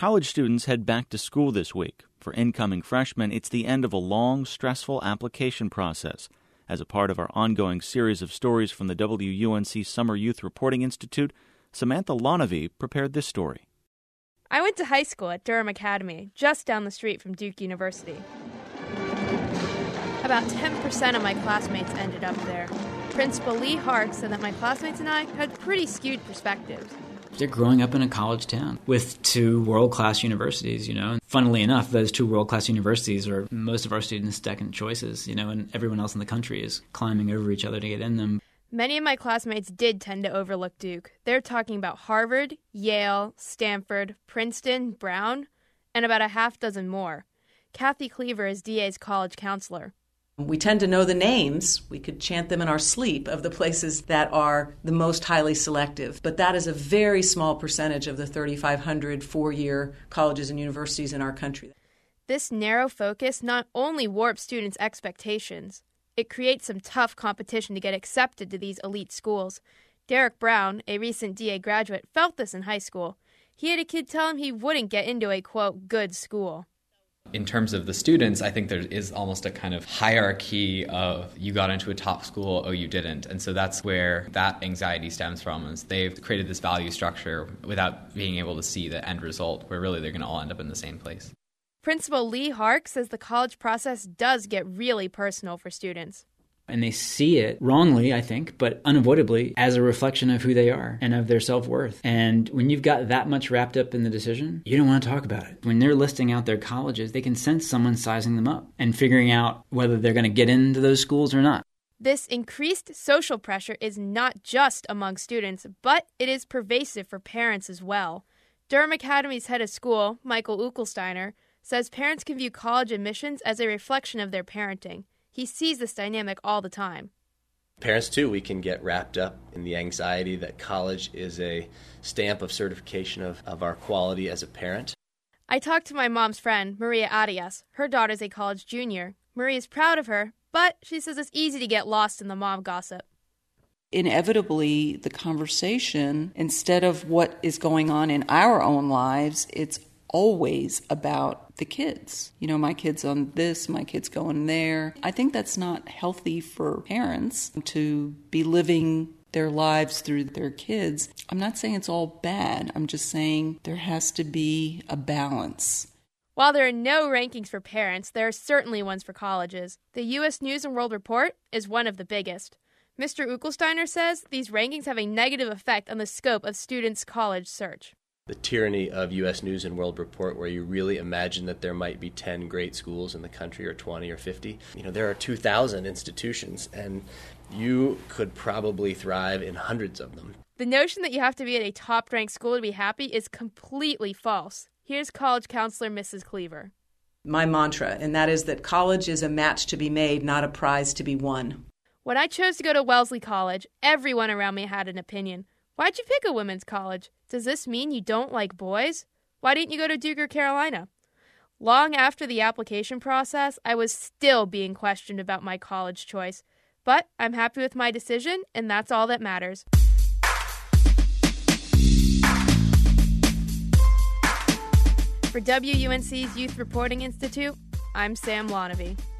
College students head back to school this week. For incoming freshmen, it's the end of a long, stressful application process. As a part of our ongoing series of stories from the WUNC Summer Youth Reporting Institute, Samantha Lonovy prepared this story. I went to high school at Durham Academy, just down the street from Duke University. About 10% of my classmates ended up there. Principal Lee Hark said that my classmates and I had pretty skewed perspectives. They're growing up in a college town with two world-class universities, And funnily enough, those two world-class universities are most of our students' second choices, and everyone else in the country is climbing over each other to get in them. Many of my classmates did tend to overlook Duke. They're talking about Harvard, Yale, Stanford, Princeton, Brown, and about a half dozen more. Kathy Cleaver is DA's college counselor. We tend to know the names, we could chant them in our sleep, of the places that are the most highly selective. But that is a very small percentage of the 3,500 four-year colleges and universities in our country. This narrow focus not only warps students' expectations, it creates some tough competition to get accepted to these elite schools. Derek Brown, a recent DA graduate, felt this in high school. He had a kid tell him he wouldn't get into a, quote, good school. In terms of the students, I think there is almost a kind of hierarchy of you got into a top school, oh, you didn't. And so that's where that anxiety stems from, is they've created this value structure without being able to see the end result, where really they're going to all end up in the same place. Principal Lee Hark says the college process does get really personal for students. And they see it wrongly, I think, but unavoidably as a reflection of who they are and of their self-worth. And when you've got that much wrapped up in the decision, you don't want to talk about it. When they're listing out their colleges, they can sense someone sizing them up and figuring out whether they're going to get into those schools or not. This increased social pressure is not just among students, but it is pervasive for parents as well. Durham Academy's head of school, Michael Uckelsteiner, says parents can view college admissions as a reflection of their parenting. He sees this dynamic all the time. Parents, too, we can get wrapped up in the anxiety that college is a stamp of certification of our quality as a parent. I talked to my mom's friend, Maria Arias. Her daughter's a college junior. Maria's proud of her, but she says it's easy to get lost in the mom gossip. Inevitably, the conversation, instead of what is going on in our own lives, it's always about the kids. My kid's on this, my kid's going there. I think that's not healthy for parents to be living their lives through their kids. I'm not saying it's all bad. I'm just saying there has to be a balance. While there are no rankings for parents, there are certainly ones for colleges. The U.S. News & World Report is one of the biggest. Mr. Uckelsteiner says these rankings have a negative effect on the scope of students' college search. The tyranny of U.S. News & World Report, where you really imagine that there might be 10 great schools in the country, or 20 or 50. There are 2,000 institutions, and you could probably thrive in hundreds of them. The notion that you have to be at a top-ranked school to be happy is completely false. Here's college counselor Mrs. Cleaver. My mantra, and that is that college is a match to be made, not a prize to be won. When I chose to go to Wellesley College, everyone around me had an opinion. Why'd you pick a women's college? Does this mean you don't like boys? Why didn't you go to Duke or Carolina? Long after the application process, I was still being questioned about my college choice. But I'm happy with my decision, and that's all that matters. For WUNC's Youth Reporting Institute, I'm Sam Lonovy.